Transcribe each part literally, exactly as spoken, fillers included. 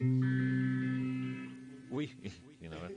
Уй, виноват.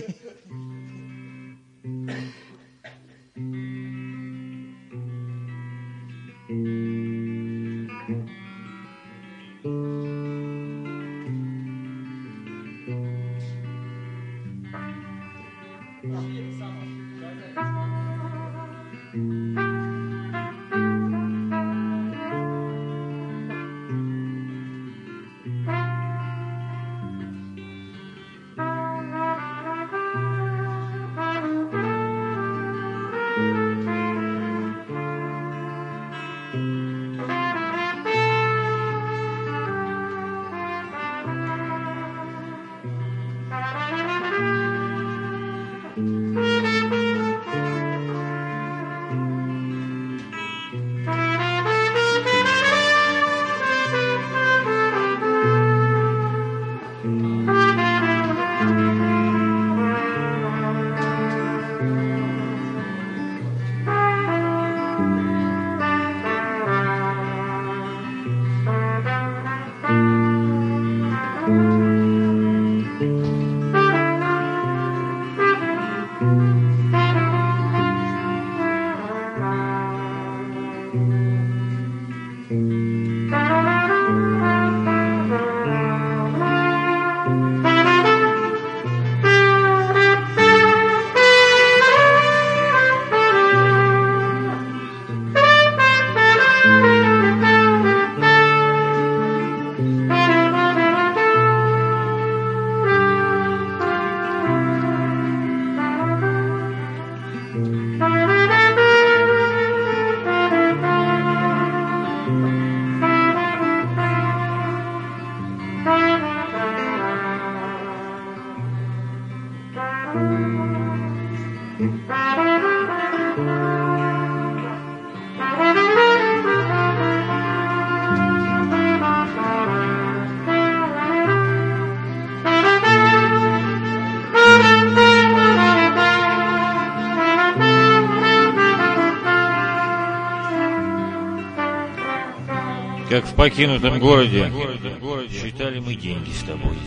Как в покинутом городе, считали мы деньги с тобой.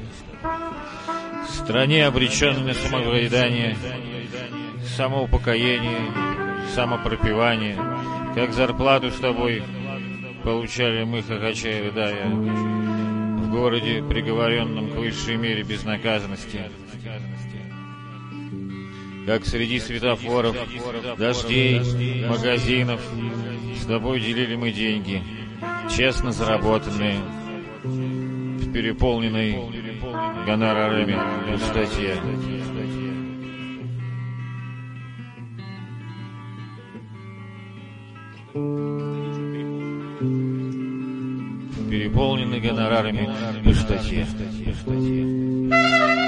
В стране, обреченной на самовыедание, самоупокоение, самопропивание, как зарплату с тобой получали мы, хохоча и рыдая, в городе, приговоренном к высшей мере безнаказанности. Как среди светофоров, дождей, магазинов, с тобой делили мы деньги, честно заработанные, в переполненной гонорарами пустоте. В переполненной гонорарами пустоте.